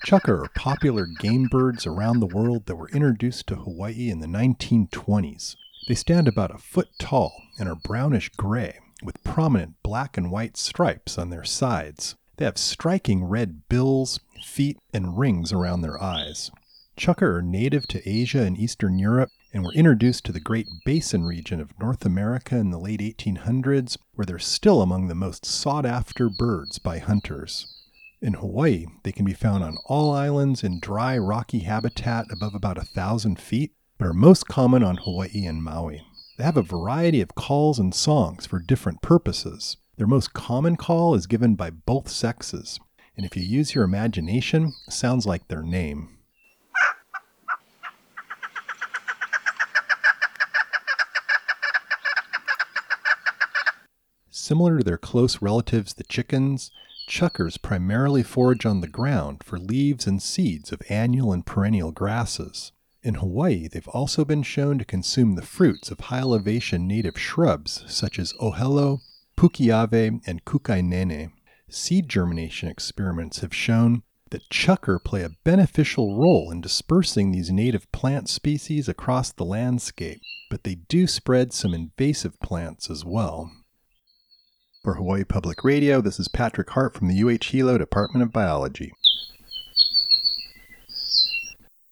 Chukar are popular game birds around the world that were introduced to Hawaii in the 1920s. They stand about a foot tall and are brownish gray with prominent black and white stripes on their sides. They have striking red bills, feet, and rings around their eyes. Chukar are native to Asia and Eastern Europe and were introduced to the Great Basin region of North America in the late 1800s, where they're still among the most sought-after birds by hunters. In Hawaii, they can be found on all islands in dry, rocky habitat above about 1,000 feet, but are most common on Hawaii and Maui. They have a variety of calls and songs for different purposes. Their most common call is given by both sexes, and if you use your imagination, it sounds like their name. Similar to their close relatives, the chickens, chukars primarily forage on the ground for leaves and seeds of annual and perennial grasses. In Hawaii, they've also been shown to consume the fruits of high-elevation native shrubs such as ohelo, pukiave, and kukainene. Seed germination experiments have shown that chukar play a beneficial role in dispersing these native plant species across the landscape, but they do spread some invasive plants as well. For Hawaii Public Radio, this is Patrick Hart from the UH Hilo Department of Biology.